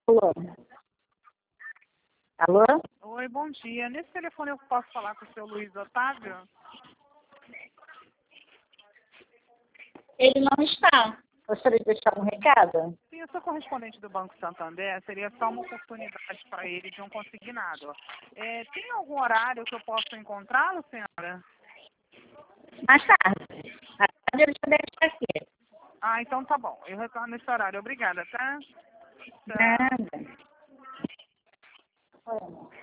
Alô? Alô? Oi, bom dia. Nesse telefone eu posso falar com o seu Luiz Otávio? Ele não está. Gostaria de deixar um recado? Sim, eu sou correspondente do Banco Santander. Seria só uma oportunidade para ele de um consignado. Tem algum horário que eu possa encontrá-lo, senhora? Mais tarde. À tarde ele já deve estar aqui. Ah, então tá bom. Eu retorno nesse horário. Obrigada, tá? Tchau. Nada. Oi, amor.